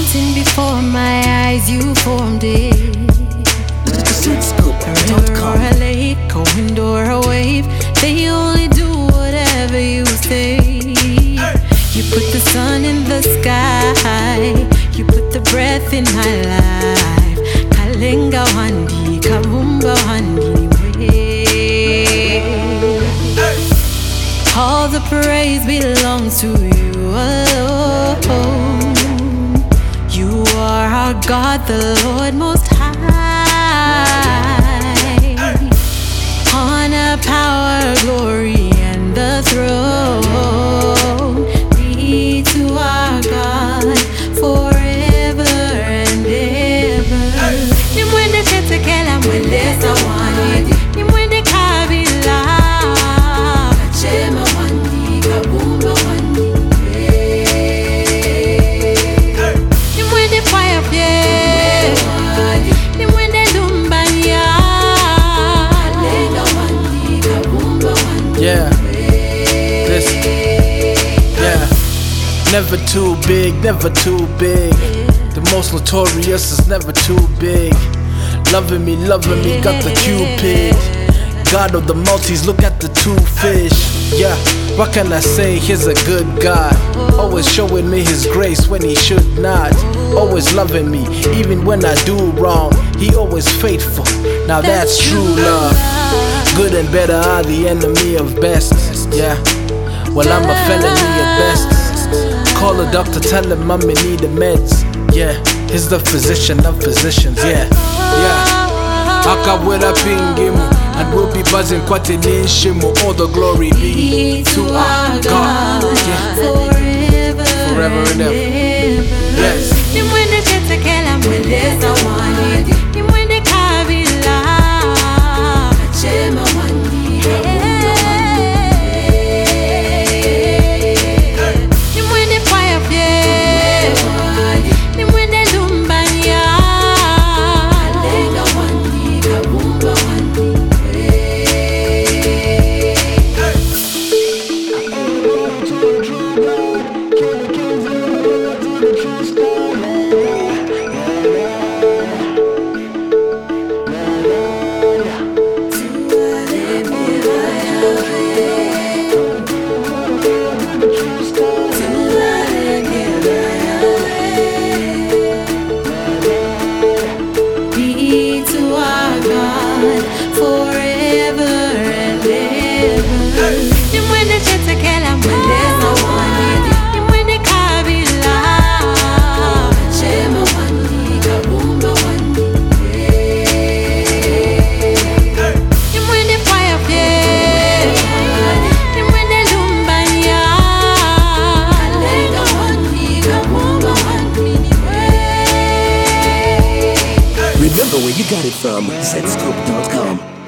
mountain before my eyes, you formed it. ZScoop.com. A lake, a wind or a wave, they only do whatever you say. You put the sun in the sky, you put the breath in my life. Kalenga wandi, kabumba wandi way. All the praise belongs to you alone. You are our God, the Lord Most High. Honor, power, glory, and the throne be to our God forever and ever. Nimwende ketekela mweleza wani, nimwende kabila kachema wani, kabumba wani. Nimwende fire pye, nimwende lumbanya, kalenga wani, kabumba wani. Yeah, this, yeah. Never too big, never too big. The most notorious is never too big. Loving me, got the Cupid. God of the multis, look at the two fish. Yeah, what can I say? He's a good God. Always showing me his grace when he should not. Always loving me, even when I do wrong. He always faithful, now that's true love. Good and better are the enemy of best. Yeah, well I'm a felony at best. Call a doctor, tell him I'm in need of meds. Yeah, he's the physician of physicians. Yeah, yeah. Akawera pingimu, and we'll be buzzing quite in shimu. All the glory be to our God. Yeah. Forever and ever. Yes. Nimwende ketekela mweleza wani, nimwende kabila kachema wani, kabumba wani. Nimwende fire pye, nimwende lumbanya, kalenga wani, kabumba wani. Be to our God forever and ever. Nimwende ketekela mweleza wani, nimwende kabila kachema wani, kabumba wani. Nimwende fire pye, nimwende lumbanya, kalenga wani, kabumba wani. Remember where you got it from. ZScoop.com.